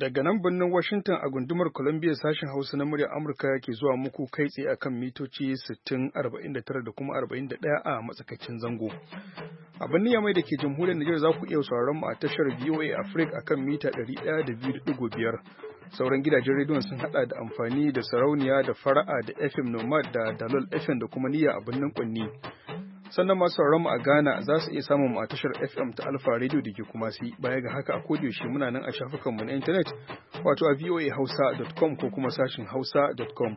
Daga nan birnin Washington a gundumar Columbia sashen Hausa na muryar Amurka ke zuwa muku kai tsaye akan mitoci 60, 49 da kuma 41 a matsakaicin zango. A birnin Yamai da ke jamhuriyar Nijar za ku iya sauraron mu a tashar VOA Africa akan mita 102.5. Sauran gidajen rediyon sun hada da amfani da sarauniya da fara'a da FM Nomad da Dalol FM da kuma niyya a birnin Kwanni. Sannan masu sauraron mu a Ghana za su iya samun mu a tashar FM ta Alpha Radio da ke Kumasi. Baya ga haka a yaushe muna nan a shafukanmu na intanet wato a voahausa.com ko kuma sashin hausa.com.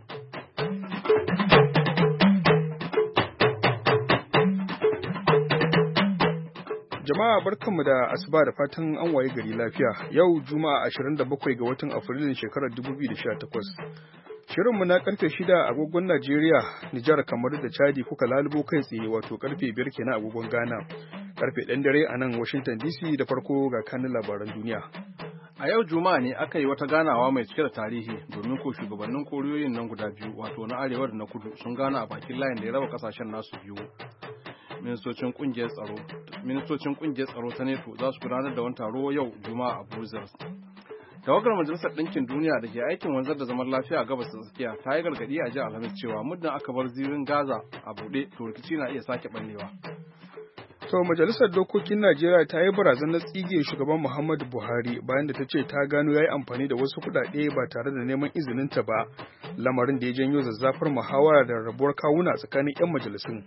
Jama'a barkanmu da asuba da fatan an waye gari lafiya. Yau Juma'a 27 ga watan Afrilun shekarar 2018. Shirinmu na karfe 6 agogon Najeriya, Nijar, kamar da Chadi kuka lalubo kai tsaye wato karfe 5 kenan agogon Ghana. Karfe 1 dare a nan Washington DC da farko ga kanin labaran duniya. A yau Juma'a ne aka yi wata ganawa mai cike da tarihi domin ko shugabannin koriyoyin nan guda biyu wato na arewa da na kudu sun gana a bakin layin da ya raba kasashen nasu biyu. Ministocin kungiyar tsaro ta NATO za su gudanar da wani taro yau Juma'a a Brussels. Tawagar Majalisar Ɗinkin Duniya da ke aikin wanzar da zaman lafiya a gabas ta tsakiya ta yi gargaɗi a jiya Alhamis cewa muddin aka bar zirin Gaza a buɗe to rikici na iya sake ɓallewa. To Majalisar Dokokin Najeriya ta yi barazanar tsige shugaban Muhammadu Buhari bayan da ta ce ta gano ya yi amfani da wasu kuɗaɗe ba tare da neman izininta ba, lamarin da ya janyo zazzafar muhawara da rabuwar kawuna tsakanin 'yan majalisun.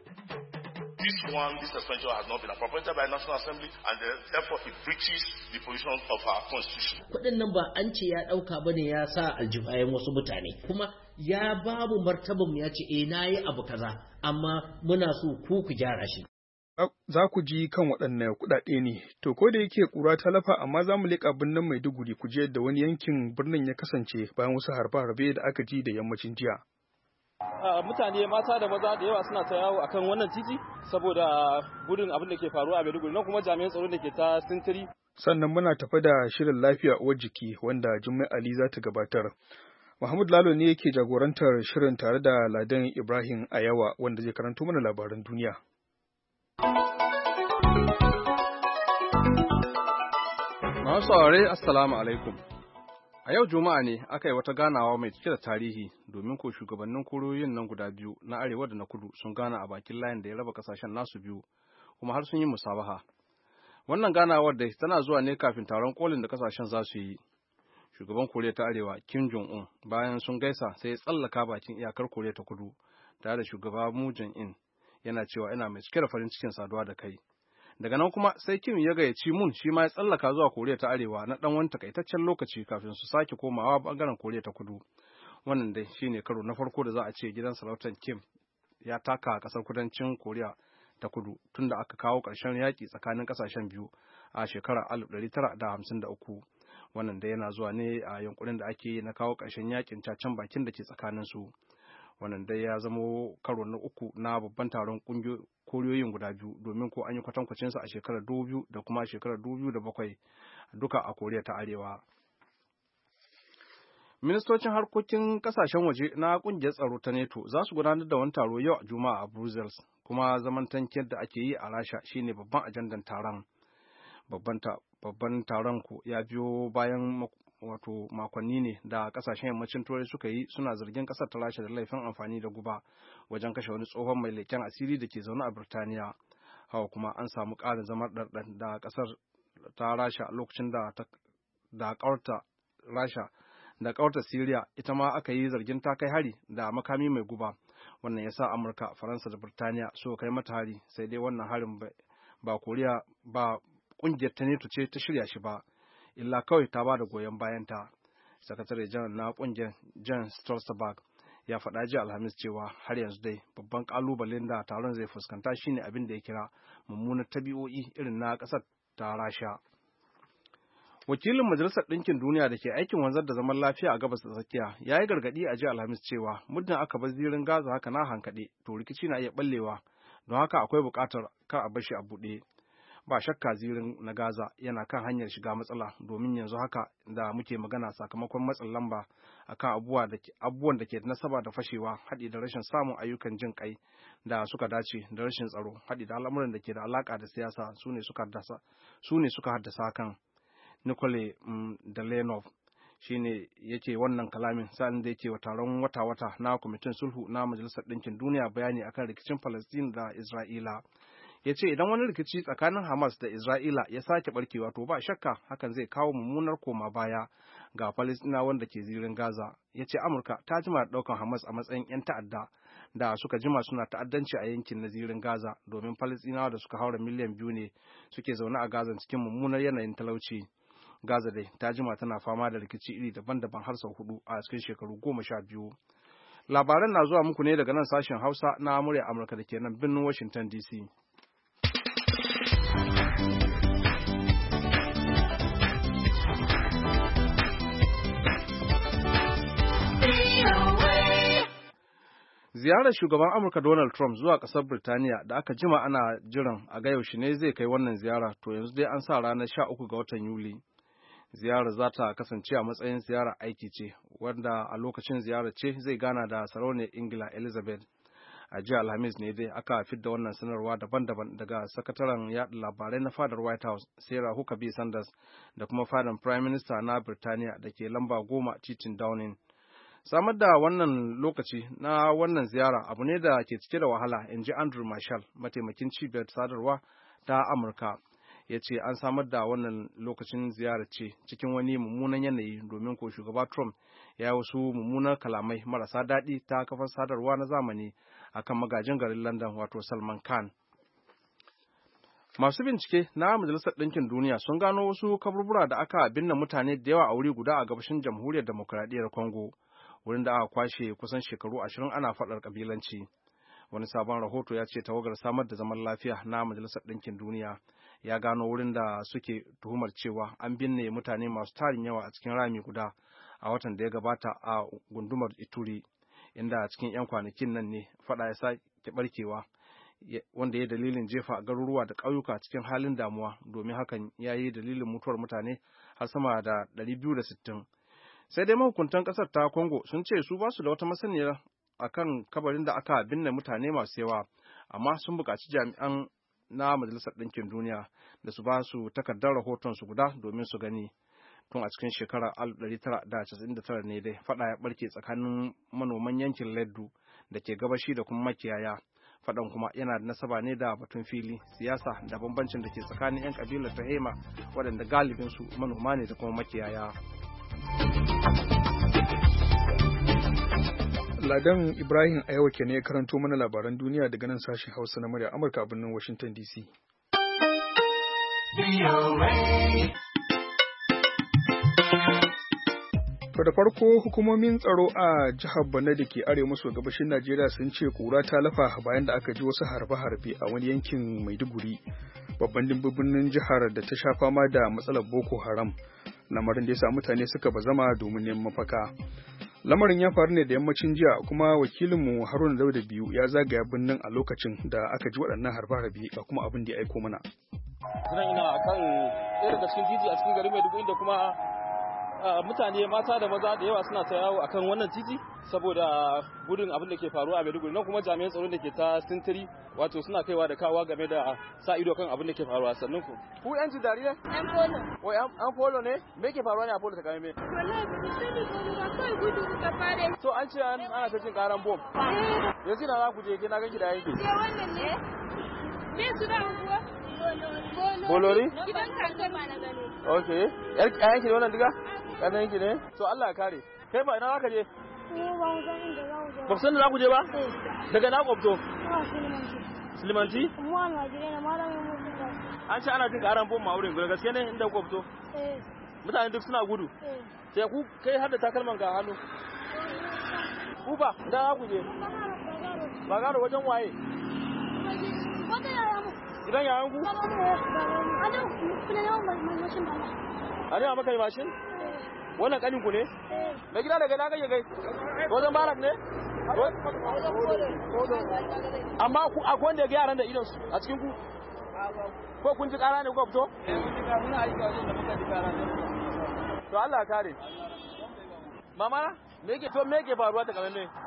This suspension has not been appropriated by the National Assembly and therefore it breaches the position of our constitution. Kuɗin nan ba an ce ya ɗauka ba ne ya sa aljibayen wasu mutane, kuma ya babu martaban ya ce na yi abu kaza amma muna so ku gyara shi. Za ku ji kan waɗanne kuɗaɗe ne, to ko da yake ƙura ta lafa amma za mu leƙa birnin Maiduguri ku je yadda wani yankin birnin ya kasance bayan wasu harbe-harbe da aka ji da yammacin jiya. Mutane mata da maza da yawa suna ta yawo akan wannan titi saboda gudun abin da ke faruwa a Maiduguri nan kuma jami'an tsaro da ke ta sintiri. Sannan muna tafi da shirin lafiya uwar jiki wanda Jummai Ali za ta gabatar. Muhammad Lalo ne yake jagorantar shirin tare da Ladan Ibrahim Ayawa wanda zai karanto mana labaran duniya. Masu saurare Assalamu alaikum. A yau Juma'a ne aka yi wata ganawa mai cike da tarihi domin ko shugabannin koriyoyin nan guda biyu na arewa da na kudu sun gana a bakin layin da ya raba kasashen nasu biyu kuma har sun yi musabaha. Wannan ganawar da tana zuwa ne kafin taron kolin da kasashen za su yi. Shugaban Koriya ta Arewa Kim Jong-un bayan sun gaisa sai ya tsallaka bakin iyakar Koriya ta Kudu tare da shugaba Moon Jae-in yana cewa ina mai cike da farin cikin saduwa da kai. Daga nan kuma sai Kim ya gayyaci Moon shi ma ya tsallaka zuwa Koriya ta Arewa na dan wani takaitaccen lokaci kafin su sake komawa bangaren Koriya ta Kudu. Wannan dai shine karo na farko da za a ce gidan sarautar Kim ya taka a kasar kudancin Koriya ta Kudu tunda aka kawo ƙarshen yaƙi tsakanin ƙasashen biyu a shekarar 1953. Wannan dai yana zuwa ne a yunkurin da ake yi na kawo ƙarshen yaƙin cacen bakin da ke tsakanin su. Wannan dai ya zamo karo na uku na babban taron koriyoyin guda biyu domin ko an yi kwatankwacin sa a shekarar 2000 da kuma shekarar 2007 duka a Koriya ta Arewa. Ministocin harkokin kasashen waje na kungiyar tsaro ta NATO za su gudanar da wani taro yau a Juma'a a Brussels kuma zaman tankiyar da ake yi a Rasha shine babban ajandan taron. Babban taron ku ya biyo bayan wato makonni ne da kasashen yammacin turai suka yi suna zargin kasar ta Rasha da laifin amfani da guba wajen kashe wani tsohon mai leken asiri da ke zaune a Birtaniya. Hawa kuma an samu ƙarin zamar ɗarɗar da kasar ta Rasha lokacin da ƙawarta Rasha da ƙawarta Siriya ita ma aka yi zargin ta kai hari da makami mai guba. Wannan ya sa Amurka, Faransa da Birtaniya so kai mata hari sai dai wannan harin ba Koriya ba ƙungiyar ta NATO ce ta shirya shi ba. Illa kawai ta ba da goyon bayanta. Sakatare janar na kungiyar Jens Stoltenberg ya faɗa jiya Alhamis cewa har yanzu dai babban kalubalen da taron zai fuskanta shine abin da ya kira mummunar tabi'o'i irin na ƙasar ta Rasha. Wakilin Majalisar Ɗinkin Duniya da ke aikin wanzar da zaman lafiya a gabas da tsakiya ya yi gargaɗi a jiya Alhamis cewa muddin aka bar zirin Gaza haka na hankaɗe to rikici na iya ɓallewa don haka akwai buƙatar kar a bar shi a buɗe. Ba shakka zirin na Gaza yana kan hanyar shiga matsala domin yanzu haka da muke magana sakamakon matsin lamba akan abubuwan da ke nasaba da fashewa haɗi da rashin samun ayyukan jin kai da suka dace da rashin tsaro haɗi da al'amuran da ke da alaƙa da siyasa su ne suka haddasa hakan. Nikolai Dalenov shine yake wannan kalamin sa'in da yake wa taron wata-wata na kwamitin sulhu na Majalisar Ɗinkin Duniya bayani akan rikicin Palestine da Isra'ila. Ya ce idan wani rikici tsakanin Hamas da Isra'ila ya sake barkewa to ba shakka hakan zai kawo mummunar koma baya ga Palestina wanda ke zirin Gaza. Ya ce Amurka ta jima da ɗaukan Hamas a matsayin 'yan ta'adda da suka jima suna ta'addanci a yankin na zirin Gaza domin Palestinawa da suka haura miliyan 2 ne suke zaune a Gaza cikin mummunar yanayin talauci. Gaza dai ta jima tana fama da rikici iri daban-daban har sau 4 a cikin shekaru 12. Labaran na zuwa muku ne daga nan sashen Hausa na murya Amurka da ke nan birnin Washington DC. Ziyarar shugaban Amurka Donald Trump zuwa ƙasar Birtaniya da aka jima ana jiran a ga yaushe ne zai kai wannan ziyara to yanzu dai an sa ranar 13 ga watan Yuli. Ziyarar za ta kasance a matsayin ziyarar aiki ce wanda a lokacin ziyarar ce zai gana da sarauniyar Ingila Elizabeth. A jiya Alhamis ne dai aka fidda wannan sanarwa daban-daban daga sakataren yaɗa labarai na fadar White House Sarah Huckabee Sanders da kuma fadar Prime Minister na Birtaniya da ke lamba 10 titin Downing. Samar da wannan lokaci na wannan ziyara abu ne da ke cike da wahala, in ji Andrew Marshall, mataimakin cibiyar sadarwa ta Amurka. Ya ce an samar da wannan lokacin ziyarar ce cikin wani mummunan yanayi domin ko shugaba Trump ya yi wasu mummunan kalamai marasa daɗi ta kafar sadarwa na zamani akan magajin garin London wato Salman Khan. Masu bincike na Majalisar Ɗinkin Duniya sun gano wasu kaburbura da aka binne mutane da yawa a wuri guda a gabashin Jamhuriyar Demokuraɗiyyar Congo, wurin da aka kwashe kusan shekaru 20 ana faɗar kabilanci. Wani sabon rahoto ya ce tawagar samar da zaman lafiya na Majalisar Ɗinkin Duniya ya gano wurin da suke tuhumar cewa an binne mutane masu tarin yawa a cikin rami guda a watan da ya gabata a gundumar Ituri, inda cikin 'yan kwanakin nan ne faɗa ya sake barkewa, wanda ya dalilin jefa garuruwa da ƙauyuka cikin halin damuwa, domin hakan ya yi dalilin mutuwar mutane har sama da 260. Sai dai mahukuntan ƙasar ta Congo sun ce su ba su da wata masaniya akan kabarin da aka binne mutane masu yawa, amma sun buƙaci jami'an na Majalisar Ɗinkin Duniya da su ba su takardar rahoton su guda domin su gani. Tun a cikin shekarar 1999 ne dai faɗa ya ɓarke tsakanin manoman yankin Leddu da ke gabashi da kuma makiyaya. Faɗan kuma yana da nasaba ne da batun fili, siyasa da bambancin da ke tsakanin 'yan ƙabilar ta Hema waɗanda galibinsu manoma ne da kuma makiyaya. Ladan Ibrahim a yau ne ya karanto mana labaran duniya daga nan sashen Hausa na murya Amurka a birnin Washington DC. To da farko hukumomin tsaro a jihar Borno da ke arewa maso gabashin Najeriya sun ce kura ta lafa bayan da aka ji wasu harbe-harbe a wani yankin Maiduguri, babban birnin jihar da ta sha fama da matsalar Boko Haram. Lamarin da ya sa mutane suka bazama domin neman mafaka. Lamarin ya faru ne da yammacin jiya, kuma wakilinmu Haruna Dauda biyu ya zagaya birnin a lokacin da aka ji waɗannan harbe-harbe ga kuma abin da ya aiko mana. Sunan ina kan ɗaya daga cikin titi a cikin garin Maiduguri da kuma mutane mata da maza da yawa suna ta yawo akan wannan titi saboda gudun abin da ke faruwa a Maiduguri, nan kuma jami'an tsaron da ke ta sintiri wato suna kaiwa da kawa game da sa ido kan abin da ke faruwa. Sannan ku yan jidari ne? Yan polo. O yan polo ne? Me ke faruwa ne a polo ta kame me? Wallahi ba sani ba kai gudu ka fare. To an ce ana ta jin karan bom. Yanzu na za ku je ke na ganki da yanki. Ke wannan ne? Me su da unguwa? Bolori? Gidan kankan ba na gane. Okay. Yanki ne wannan diga? Kana yanki ne? To Allah ya kare. Kai ba ina za ka je? Ba san da za ku je ba? Daga na kwabto? Silimanti? An ce ana jin karan bom a wurin, gaske ne inda kwabto? Mutane duk suna gudu? Sai ku kai har da takalman ga hannu? Ku ba, da za ku je? Ba gado wajen waye? Gidan yayan ku? A ne a maka yi mashin? Wannan kanin ku ne? Na gida daga na gaje gai? Wajen barak ne? Amma ku akwai wanda ya ga yaran da idon su a cikin ku? Ko kun ji kara ne ko fito? To Allah kare. Mama, me yake faruwa ta kamar ne?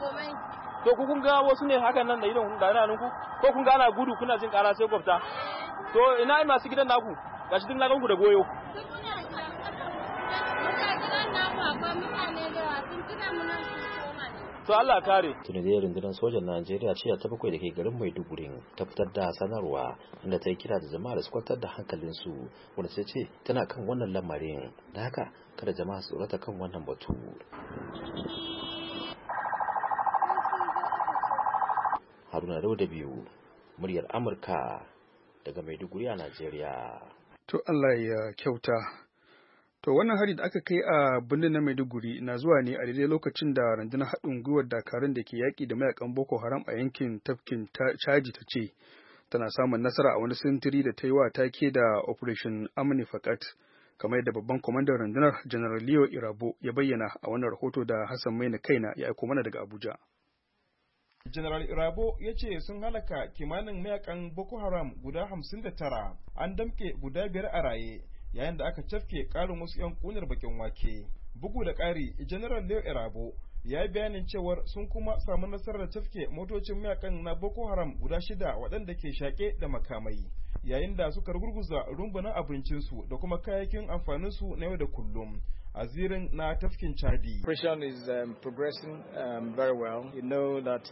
To ku kun ga wasu ne hakan nan da idon da rananku? Ko kun ga ana gudu kuna jin kara sai gwabta? To ina masu gidan naku? Gashi duk na ganku da goyo. To Allah kare. Tuni da rundunar sojan Najeriya ce ta bakwai da ke garin Maiduguri ta fitar da sanarwa inda ta yi kira da jama'a da su kwantar da hankalinsu wanda ta ce tana kan wannan lamarin da haka kada jama'a su tsorata kan wannan batu. Haruna Dauda biyu, muryar Amurka daga Maiduguri a Najeriya. To Allah ya kyauta. To wannan hari da aka kai a birnin na Maiduguri na zuwa ne a daidai lokacin da rundunar haɗin gwiwar dakarun da ke yaƙi da mayakan Boko Haram a yankin tafkin Chadi ta ce tana samun nasara a wani sintiri da ta yi wa take da Operation Amni Fakat, kamar yadda babban kwamandan rundunar General Leo Irabo ya bayyana a wannan rahoto da Hassan Maina Kaina ya aiko mana daga Abuja. General Irabo ya ce sun halaka kimanin mayakan Boko Haram guda 59, an damke guda 5 a raye, yayin da aka cafke ƙarin wasu 'yan ƙunar bakin wake. Bugu da ƙari, General Leo Irabo ya yi bayanin cewar sun kuma samu nasarar cafke motocin mayakan na Boko Haram guda 6 waɗanda ke shaƙe da makamai, yayin da suka rugurguza rumbunan abincinsu da kuma kayayyakin amfaninsu na yau da kullum a zirin na tafkin Chadi. Operation is progressing very well. You know that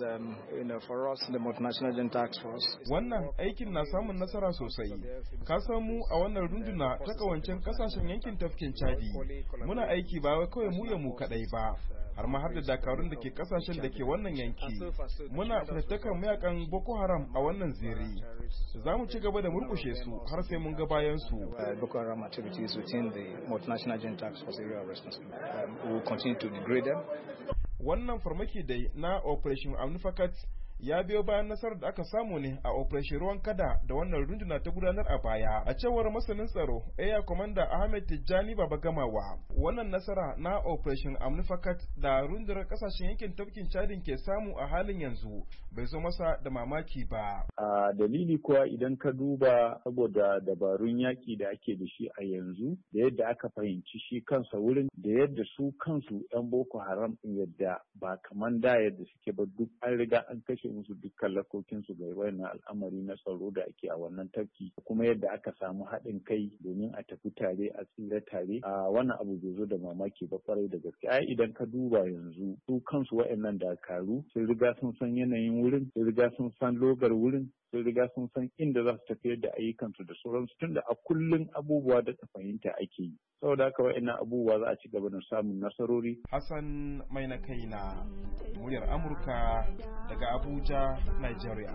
for us the Multinational Joint Task Force. Wannan aikin na samun nasara sosai. Ka samu a wannan runduna ta kawancen kasashen yankin tafkin Chadi. Muna aiki ba wai kawai mu ya mu kadai ba, har ma har da dakarun da ke kasashen da ke wannan yanki. Muna fitattakan mayakan Boko Haram a wannan ziri. Za mu ci gaba da murkushe su har sai mun ga bayan su. Boko Haram activities within the Multinational Joint Task Force area of responsibility. We will continue to degrade them. Wannan farmaki dai na Operation Amnifakat ya biyo bayan nasarar da aka samu ne a Operation Ruwan Kada da wannan runduna ta gudanar a baya. A cewar masanin tsaro, Air Commander Ahmed Tijjani Baba Gamawa, wannan nasara na Operation Amnifakat da rundunar kasashen yankin tafkin Chadin ke samu a halin yanzu bai zo masa da mamaki ba. A dalili kuwa idan ka duba saboda dabarun yaki da ake da shi a yanzu da yadda aka fahimci shi kansa wurin da yadda su kansu 'yan Boko Haram yadda ba kaman da yadda suke ba, duk an riga an kashe musu dukkan lakokinsu ga wannan al'amari na tsaro da ake a wannan tafki, kuma yadda aka samu haɗin kai domin a tafi tare a tsira tare, a wannan abu bai zo da mamaki ba kwarai da gaske. Ai idan ka duba yanzu su kansu waɗannan dakaru sun riga sun san yanayin wurin, sun riga sun san logar wurin, sun riga sun san inda za su tafiyar da ayyukansu da sauransu, tunda a kullum abubuwa da fahimta ake yi. Saboda haka waɗannan abubuwa za a ci gaba da samun nasarori. Hassan Maina Kaina, muryar Amurka daga Abuja, Nigeria.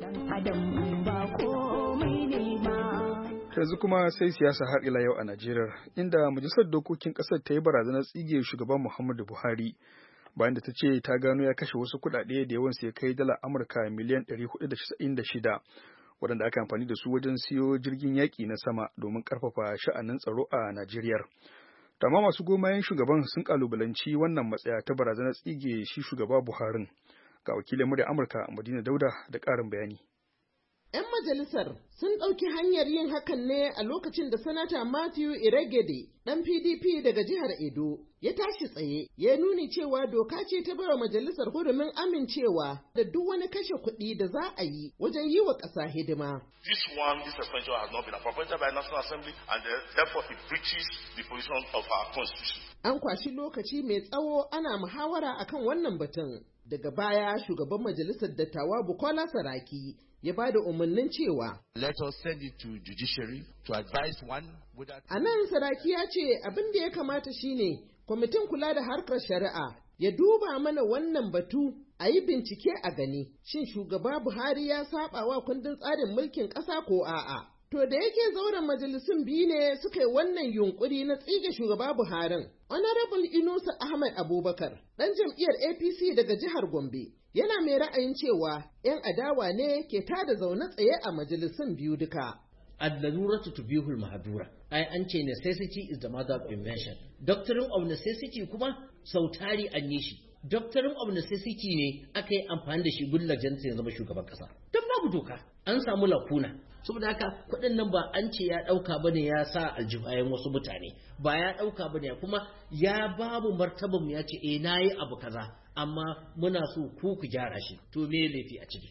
Yanzu kuma sai siyasa har ila yau a Najeriya, inda majalisar dokokin ƙasar ta yi barazanar tsige shugaban Muhammadu Buhari bayan da ta ce ta gano ya kashe wasu kuɗaɗe da yawansu ya kai dala Amurka miliyan 496 waɗanda aka amfani da su wajen siyo jirgin yaƙi na sama domin ƙarfafa sha'anin tsaro a Najeriya. Amma masu gomayen shugaban sun kalubalanci wannan matsaya ta barazanar tsige shi shugaba Buharin. Ga wakilin murya Amurka Madina Dauda da ƙarin bayani. 'Yan majalisar sun ɗauki hanyar yin hakan ne a lokacin da Sanata Matthew Iregede, ɗan PDP daga jihar Edo, ya tashi tsaye, ya nuni cewa doka ce ta bawa majalisar hurumin amincewa da duk wani kashe kuɗi da za a yi wajen yi wa ƙasa hidima. This suspension has not been appropriated by National Assembly and therefore it breaches the position of our Constitution. An kwashi lokaci mai tsawo ana muhawara akan wannan batun. Daga baya shugaban majalisar dattawa Bukola Saraki ya ba da umarnin cewa let us send it to judiciary to advise one without. A nan Saraki ya ce abin da ya kamata shine kwamitin kula da harkar shari'a ya duba mana wannan batu a yi bincike a gani shin shugaba Buhari ya saba wa kundin tsarin mulkin ƙasa ko a'a. To da yake zauren majalisun biyu ne suka yi wannan yunkuri na tsige shugaba Buharin, Honorable Inusa Ahmed Abubakar, ɗan jam'iyyar APC daga jihar Gombe, yana mai ra'ayin cewa 'yan adawa ne ke tada zaune tsaye a majalisun biyu duka. Ad-daruratu tubihul mahdura. Ai an ce necessity is the mother of invention. Doctrine of necessity kuma sautari an yi shi. Doctrine of necessity ne aka yi amfani da shi gullajenta ya zama shugaban kasa. Don babu doka, an samu lakuna. Saboda haka kuɗin nan ba an ce ya ɗauka bane ya sa aljihayen wasu mutane, ba ya ɗauka bane kuma ya babu martaban ya ce na yi abu kaza, amma muna so ku gyara shi. To me laifi a ciki?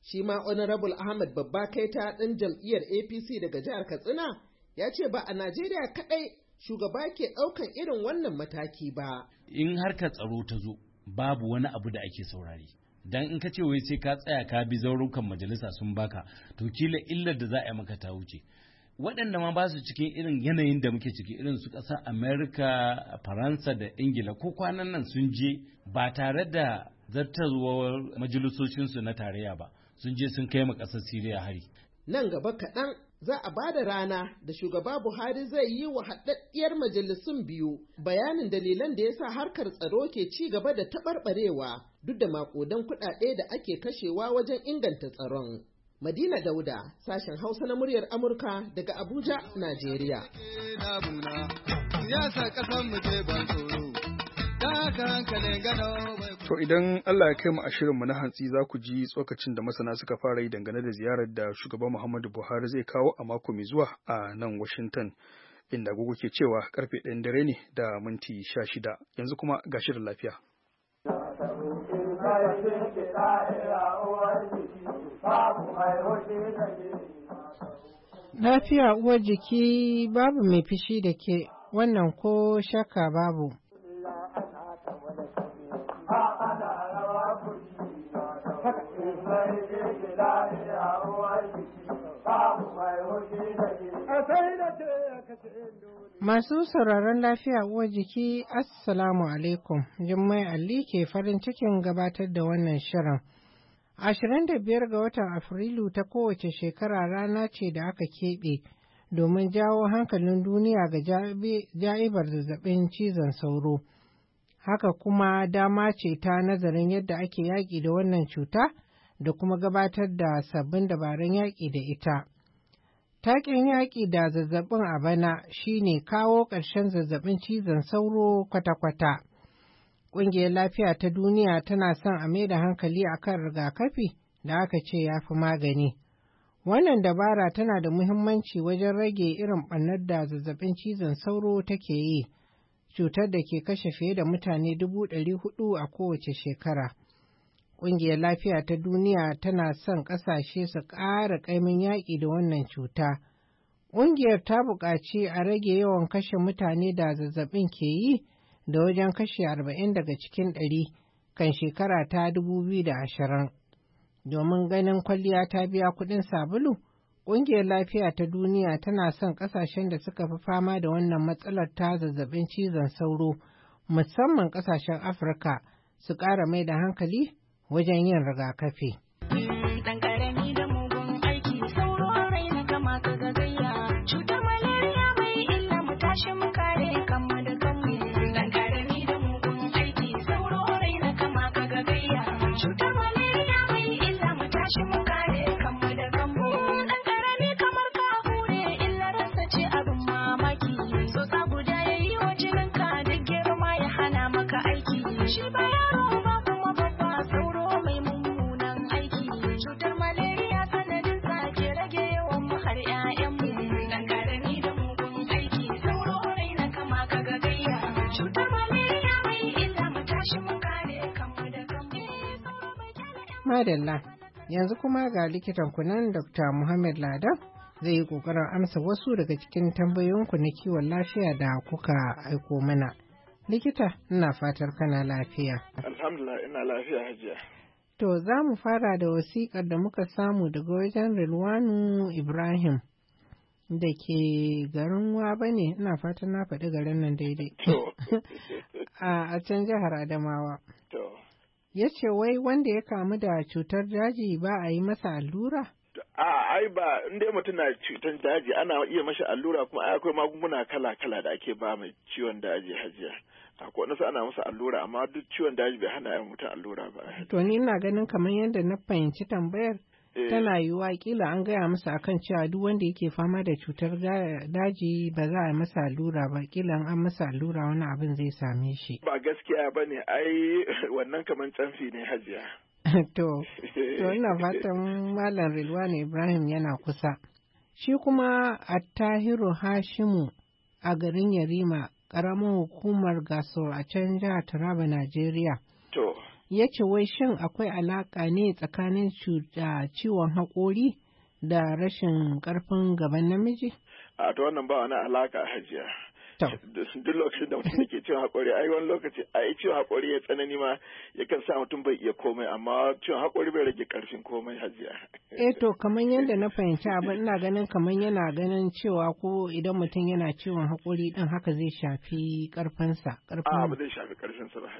Shi ma Honorable Ahmad Babba Kaita ɗin jam'iyyar APC daga jihar Katsina ya ce ba a Najeriya kaɗai shugaba ke ɗaukan irin wannan mataki ba. In harkar tsaro ta zo babu wani abu da ake saurari. Dan in ka ce wai sai ka tsaya ka bi zaurukan majalisa sun baka to kila illar da za a yi maka ta wuce. Waɗanda ma ba su cikin irin yanayin da muke ciki irin su ƙasar Amerika, Faransa da Ingila ko kwanan nan sun je ba tare da zartarwar majalisocinsu na tarayya ba sun je sun kai ma ƙasar Siriya hari. Nan gaba kaɗan za a ba da rana da shugaba Buhari zai yi wa haɗaɗɗiyar majalisun biyu bayanin dalilan da ya sa harkar tsaro ke ci gaba da taɓarɓarewa duk da maƙudan kuɗaɗe da ake kashewa wajen inganta tsaron. Madina Dauda, sashen Hausa na muryar Amurka daga Abuja, Najeriya. To idan Allah ya kai mu a shirinmu na hantsi za ku ji tsokacin da masana suka fara yi dangane da ziyarar da shugaba Muhammadu Buhari zai kawo a mako mai zuwa a nan Washington, inda agogo ke cewa karfe 1 dare ne da minti 16. Yanzu kuma ga shirin lafiya. Lafiya uwar jiki babu mai fishi da ke, wannan ko shakka babu. Masu sauraron lafiya uwar jiki, Assalamu alaikum, Jummai Ali ke farin cikin gabatar da wannan shirin. 25 ga watan Afrilu ta kowace shekara rana ce da aka keɓe domin jawo hankalin duniya ga ja'ibar zazzabin cizon sauro. Haka kuma dama ce ta nazarin yadda ake yaƙi da wannan cuta da kuma gabatar da sabbin dabarun yaƙi da ita. Taken yaƙi da zazzabin a bana shine kawo ƙarshen zazzabin cizon sauro kwata-kwata. Ƙungiyar Lafiya ta Duniya tana son a mai da hankali a kan rigakafi da aka ce ya fi magani. Wannan dabara tana da muhimmanci wajen rage irin ɓannar da zazzabin cizon sauro take yi, cutar da ke kashe fiye da mutane 400,000 a kowace shekara. Ƙungiyar Lafiya ta Duniya tana son ƙasashe su ƙara ƙaimin yaƙi da wannan cuta. Ƙungiyar ta buƙaci a rage yawan kashe mutane da zazzabin ke yi da wajen kashe 40 daga cikin 100 kan shekara ta 2020. Domin ganin kwalliya ta biya kuɗin sabulu, Ƙungiyar Lafiya ta Duniya tana son ƙasashen da suka fi fama da wannan matsalar ta zazzabin cizon sauro, musamman ƙasashen Afirka, su ƙara mai da hankali wajen yin rigakafi. Ɗan ƙarami da mugun aiki sauro raina kama ka gagayya, cutar malaria mai illa mu tashi mu kare kanmu da kanmu. Ɗan ƙarami da mugun aiki sauro raina kama ka gagayya, cutar malaria mai illa mu tashi mu kare kanmu da kanmu. Ɗan ƙarami kamar ka hure illarsa ce abin mamaki, tsotsa guda ya yi wa jininka duk girma ya hana maka aiki. Shi ba yaro ba kuma babba sauro mai mummunan aiki, cutar malaria sanadin sa ke rage yawan mu har 'ya'yanmu. Dan karami da mugun aiki sauro raina kama ka gagayya, cutar malaria mai illa mu tashi mu kare kanmu da kanmu. Madalla, yanzu kuma ga likitan kunan Dr. Muhammad Ladan zai yi ƙoƙarin amsa wasu daga cikin tambayoyinku na kiwon lafiya da kuka aiko mana. Likita, ina fatar kana lafiya. Alhamdulillah, ina lafiya hajiya. To, za mu fara da wasiƙar da muka samu daga wajen Rilwanu Ibrahim da ke garin Waba ne, ina fatan na faɗi garin nan daidai. A can jihar Adamawa. Ya ce wai wanda ya kamu da cutar daji ba a yi masa allura? Ai ba, inda mutum na cutar daji ana iya mashi allura, kuma akwai magunguna kala-kala da ake ba mai ciwon daji hajiya. Akwai wasu ana masa allura, amma duk ciwon daji bai hana yin mutum allura ba. To ni ina ganin kamar yadda na fahimci tambayar tana yiwuwa kila an gaya masa akan cewa duk wanda yake fama da cutar daji ba za a yi masa allura ba, kila an masa allura wani abin zai same shi. Ba gaskiya ba ne, ai wannan kamar canfi ne hajiya. To ina fatan Malam Rilwani Ibrahim yana kusa. Shi kuma Attahiru Hashimu a garin Yarima, ƙaramin hukumar Gaso a can jihar Taraba, Najeriya. ya ce wai shin akwai alaƙa ne tsakanin ciwon haƙori da rashin ƙarfin gaban namiji? A ta wannan ba wani alaƙa hajiya. Duk lokacin da mutum ke ciwon haƙori, ai wani lokaci ai ciwon haƙori ya tsanani ma yakan sa mutum bai iya komai, amma ciwon haƙori bai rage ƙarfin komai hajiya. To kamar yadda na fahimci abin ina ganin kamar yana ganin cewa ko idan mutum yana ciwon haƙori ɗin haka zai shafi ƙarfinsa. Ba zai shafi ƙarfinsa ba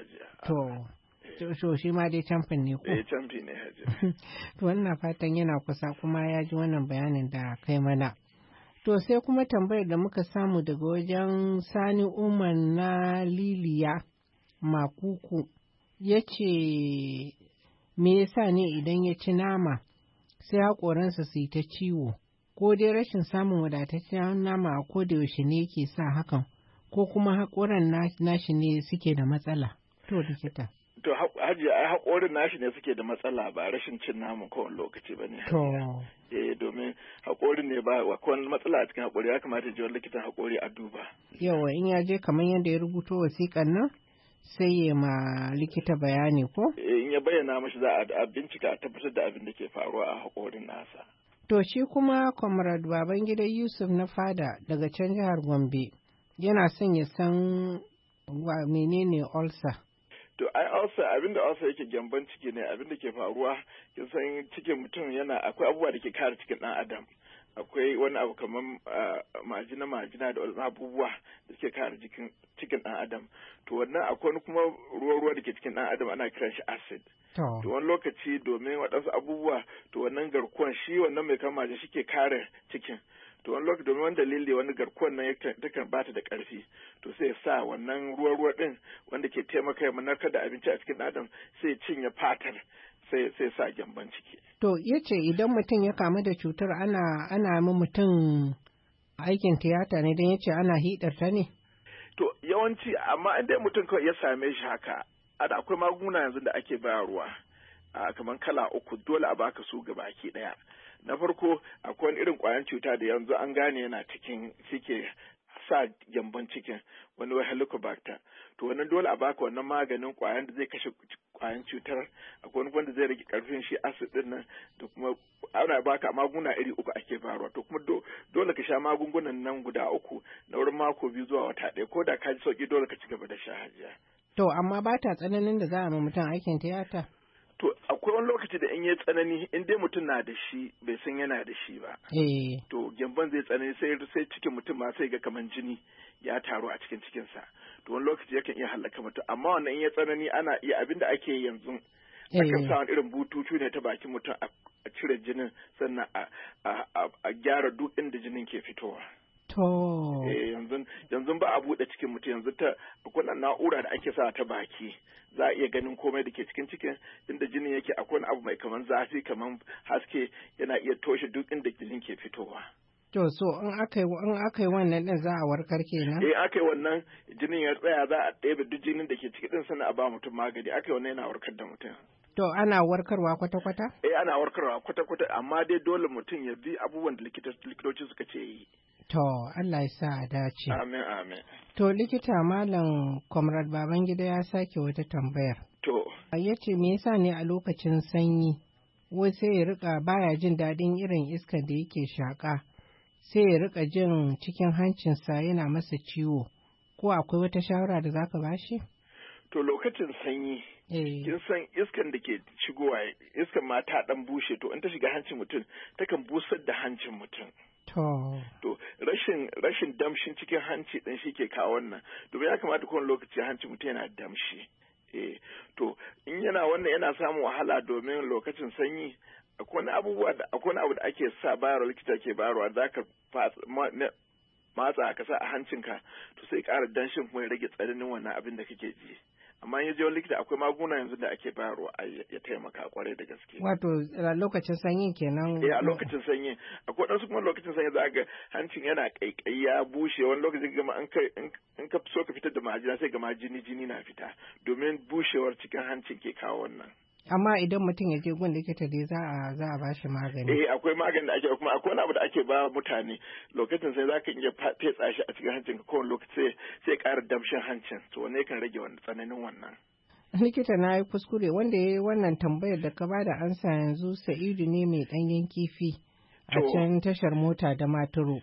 hajiya. To shi ma dai camfin ne ko? Camfi ne hajiya. To wannan fatan yana kusa kuma ya ji wannan bayanin da kai mana. To sai kuma tambayar da muka samu daga wajen Sani Umar na Liliya Makuku ya ce me yasa ne idan ya ci nama sai haƙoransa su yi ta ciwo, ko dai rashin samun wadataccen nama a koda yaushe ne yake sa hakan, ko kuma haƙoran nashi ne suke da matsala. To likita. To hajiya ai haƙorin nashi ne suke da matsala ba rashin cin naman kowane lokaci ba ne. Domin haƙorin ne ba wani matsala a cikin haƙori ya kamata ji wani likitan haƙori a duba. Yawa in ya je kamar yadda ya rubuto wasiƙan nan sai ya ma likita bayani ko? In ya bayyana mashi za a bincika a tabbatar da abin da ke faruwa a haƙorin nasa. To shi kuma Comrade Babangida Yusuf na Fada daga can jihar Gombe yana son ya san menene ulcer. To ai ulcer abinda ulcer yake gyamban ciki ne, abinda ke faruwa kin san cikin mutum yana akwai abubuwa da ke kare cikin ɗan adam. Akwai wani abu kamar majina da wasu abubuwa da suke kare cikin ɗan adam. To wannan akwai wani kuma ruwa da ke cikin ɗan adam ana kiran shi acid. To wani lokaci domin waɗansu abubuwa to wannan garkuwan shi wannan mai kama shi ke kare cikin. To wani lokaci domin wani dalili wani garkuwan nan takan bata da ƙarfi, to sai sa wannan ruwa ɗin wanda ke taimaka ya narkar da abinci a cikin adam sai cinye fatar sai sa gyamban ciki. To ya ce idan mutum ya kamu da cutar ana ma mutum aikin tiyata ne don ya ce ana hidarta ne? To yawanci amma in dai mutum kawai ya same shi haka, akwai magunguna yanzu da ake bayarwa kamar kala 3 dole a baka su gabaki ɗaya. Na farko akwai wani irin ƙwayan cuta da yanzu an gane yana cikin suke sa gyamban cikin wani helicobacter. To wannan dole a baka wannan maganin ƙwayan da zai kashe ƙwayan cutar, akwai wani wanda zai rage ƙarfin shi acid din nan, da kuma ana baka magunguna iri 3 ake bayarwa. To kuma dole ka sha magungunan nan guda 3 na wurin mako 2 zuwa wata 1, ko da ka ji sauki dole ka ci gaba da sha hajiya. To amma ba ta tsananin da za a ma mutum aikin tiyata? To akwai wani lokaci da in yi tsanani in dai mutum na da shi bai san yana da shi ba. To gyamban zai tsanani sai cikin mutum ma sai ga kaman jini ya taru a cikin cikinsa. To wani lokaci yakan iya halaka mutum, amma wannan in ya tsanani ana iya abin da ake yanzu. Akan sa wani irin bututu ne ta bakin mutum a cire jinin sannan a gyara duk inda jinin ke fitowa. To. Yanzu ba a buɗe cikin mutum, yanzu akwai na'ura da ake sa ta baki za a iya ganin komai da ke cikin inda jinin yake, akwai wani abu mai kaman zafi kaman haske yana iya toshe duk inda jinin ke fitowa. To so in aka yi wannan din za a warkar kenan? Aka yi wannan jinin ya tsaya za a ɗebe duk jinin da ke ciki din sannan a ba mutum magani, aka yi wannan yana warkar da mutum. To ana warkarwa kwata-kwata? Ana warkarwa kwata-kwata, amma dai dole mutum ya bi abubuwan da likitoci suka ce yi. To, Allah ya sa a dace. Amin, amin. To, likita Malam Comrade Babangida ya sake wata tambayar. To. Ya ce me yasa ne a lokacin sanyi, wai sai ya rika baya jin daɗin irin iskar da yake shaƙa, sai ya rika jin cikin hancinsa yana masa ciwo, ko akwai wata shawara da zaka bashi? To, lokacin sanyi, kin san iskan da ke shigowa, iskan ma ta ɗan bushe, to in ta shiga hancin mutum, takan busar da hancin mutum. To rashin damshin cikin hanci ɗin shi ke kawo wannan, domin ya kamata kowane lokaci hanci mutum yana damshi. To in yana wannan yana samun wahala domin lokacin sanyi akwai abu da ake sa bayarwa, likita ke bayarwa, za ka matsa ka sa a hancinka to sai ƙara danshin kuma ya rage tsananin wannan abin da kake ji. Amma in je wani likita akwai magunguna yanzu da ake bayarwa ya taimaka kwarai da gaske. Wato a lokacin sanyi kenan? A lokacin sanyi. Akwai ɗansu kuma lokacin sanyi za ga hancin yana ƙaiƙayi ya bushe, wani lokacin gama in ka so ka fitar da majina sai gama jini na fita, domin bushewar cikin hancin ke kawo wannan. Amma idan mutum ya je gun likita dai za a ba shi magani. Akwai magani da ake, kuma akwai wani abu da ake ba mutane lokacin sai za ka iya fetsa shi a cikin hancin ka kowane lokaci sai ƙara damshin hancin, to wanne kan rage tsananin wannan. likita na yi kuskure wanda ya yi wannan tambayar da ka bada ansa yanzu Sa'idu ne mai ɗanyen kifi a can tashar mota da Maturu.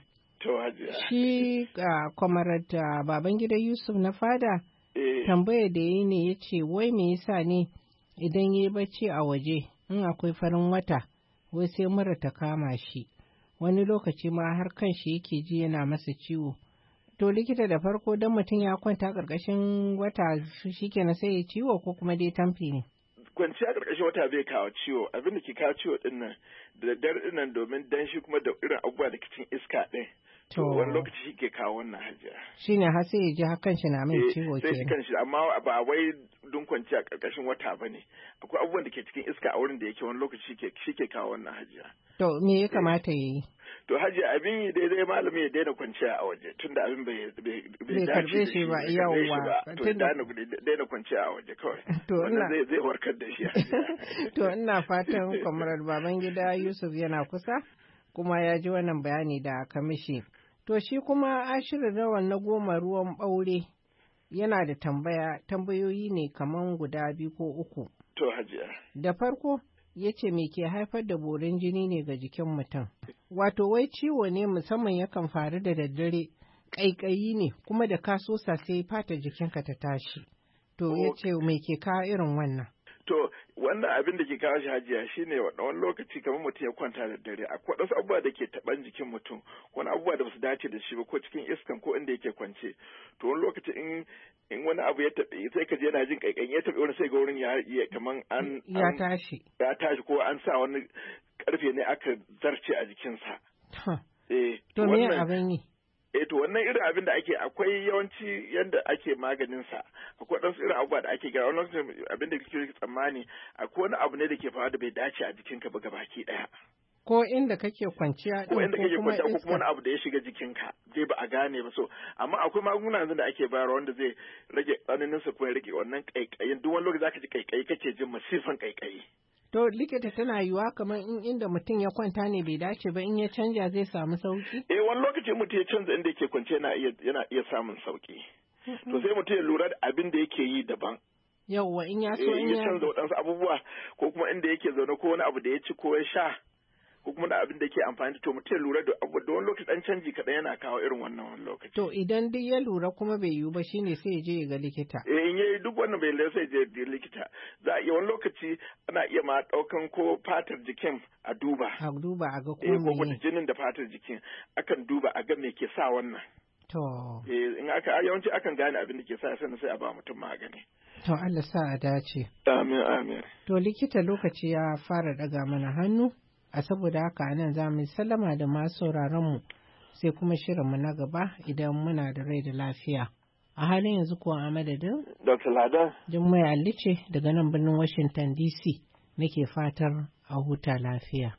Shi kwamarar Babangida Yusuf na fada tambayar da yi ne ya ce wai me yasa ne idan ya yi bacci a waje in akwai farin wata wai sai mura ta kama shi wani lokaci ma har kan shi yake ji yana masa ciwo. To likita da farko don mutum ya kwanta ƙarƙashin wata shi kenan sai ya ciwo ko kuma dai tamfi ne? Kwanciya ƙarƙashin wata bai kawo ciwo, abin da ke kawo ciwo ɗin nan da daddare ɗin nan domin danshi kuma da irin abubuwa da cikin iska ɗin. To wani lokaci shi ke kawo wannan hajiya. Shi ne har sai ya ji hakan shi na mai ciwo kenan. Sai kan shi amma ba wai don kwanciya ƙarƙashin wata ba ne. Akwai abubuwan da ke cikin iska a wurin da yake wani lokaci shi ke kawo wannan hajiya. To me ya kamata ya yi? To hajiya abin yi daidai malami ya daina kwanciya a waje tunda abin bai karbe shi ba yawwa. To daina kwanciya a waje kawai. Wannan zai warkar da shi. To ina fatan Kwamarar Babangida Yusuf yana kusa kuma ya ji wannan bayani da kamishi. To shi kuma Ashiru Rawan na Goma Ruwan Ɓaure yana da tambayoyi ne kaman guda 2 ko 3. To hajiya. Da farko ya ce me ke haifar da borin jini ne ga jikin mutum. Wato wai ciwo ne musamman yakan faru da daddare, ƙaiƙayi ne kuma da ka sosa sai fata jikinka ta tashi. To ya ce me ke kawo irin wannan? To wannan abin da ke kawo shi hajiya shine wani lokaci kamar mutum ya kwanta da dare akwai wasu abubuwa da ke taban jikin mutum wani abubuwa da basu dace da shi ba ko cikin iskan ko inda yake kwance to wani lokaci in wani abu ya taɓe sai ka je yana jin kaikayi ya taɓe wani sai ga wurin ya kaman ya tashi ko an sa wani karfe ne aka zarce a jikinsa. To me abin yi? To wannan irin abin da ake akwai yawanci yadda ake maganin sa akwai ɗansu irin abubuwa da ake gara wani abin da kake tsammani akwai wani abu ne da ke faruwa da bai dace a jikinka ba gabaki ɗaya. Ko inda kake kwanciya ko inda kake kwanciya ko kuma wani abu da ya shiga jikinka zai ba a gane ba so amma akwai magunguna yanzu da ake bayarwa wanda zai rage tsananin sa kuma ya rage wannan kaikayin duk wani lokaci zaka ji kaikayi kake jin masifan kaikayi. To likita tana yiwuwa kamar inda mutum ya kwanta ne bai dace ba in ya canja zai samu sauki? Wani lokaci mutum ya canza inda yake kwance yana iya samun sauki. To sai mutum ya lura da abin da yake yi daban. Yawwa in ya so in ya canza waɗansu abubuwa ko kuma inda yake zaune ko wani abu da ya ci ko ya sha ko kuma da abin da ke amfani to mutum ya lura da wani lokaci dan canji kaɗan yana kawo irin wannan wani lokaci. To idan duk ya lura kuma bai yiwu ba shine sai ya je ya ga likita. In yayi duk wannan bai lura sai ya je likita. Za a iya wani lokaci ana iya ma ɗaukan ko fatar jikin a duba. A duba a ga ko ko kuma jinin da fatar jikin akan duba a ga me ke sa wannan. To. In yawanci akan gane abin da ke sa sannan sai a ba mutum magani. To Allah sa a dace. Amin amin. To likita lokaci ya fara daga mana hannu. A saboda haka nan za mu sallama da masu mu sai kuma shirinmu na gaba idan muna da rai da lafiya. A halin yanzu kuwa a madadin? Dr. Lada. Jummai Ali ce daga nan birnin Washington DC nake fatar a huta lafiya.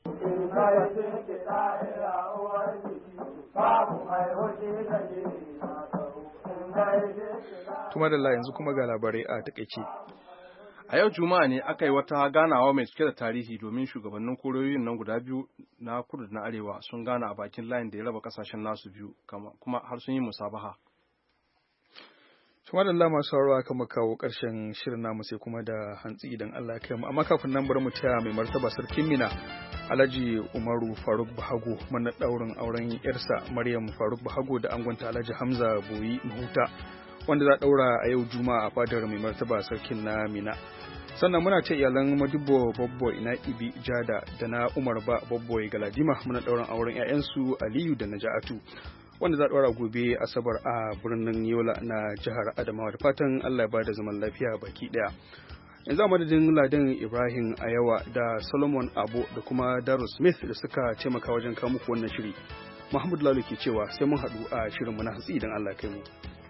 Kuma da yanzu kuma ga labarai a takaice. A yau Juma'a ne aka yi wata ganawa mai cike da tarihi domin shugabannin koriyoyin nan guda biyu na kudu da na arewa sun gana a bakin layin da ya raba kasashen nasu biyu kuma har sun yi musabaha. Kuma da Allah masu sauraro aka muka kawo ƙarshen shirin namu sai kuma da hantsi idan Allah ya kai mu amma kafin nan bari mu taya mai martaba sarkin Mina Alhaji Umaru Faruk Bahago mana daurin auren yarsa Maryam Faruk Bahago da angonta Alhaji Hamza Boyi Mahuta wanda za daura a yau Juma'a a fadar mai martaba sarkin na Mina. Sannan muna ce iyalan Madibo Babbo Ina Ibi Jada da na Umar Ba Babbo Galadima muna dauran auren ƴaƴansu Aliyu da Naja'atu wanda za daura gobe Asabar a birnin Yola na jihar Adamawa da fatan Allah ya bada zaman lafiya baki daya. Yanzu a madadin Ladan Ibrahim Ayawa da Solomon Abo da kuma Darul Smith da suka taimaka wajen kawo muku wannan shiri. Muhammadu Lalu ke cewa sai mun haɗu a shirinmu na hatsi idan Allah ya kai mu.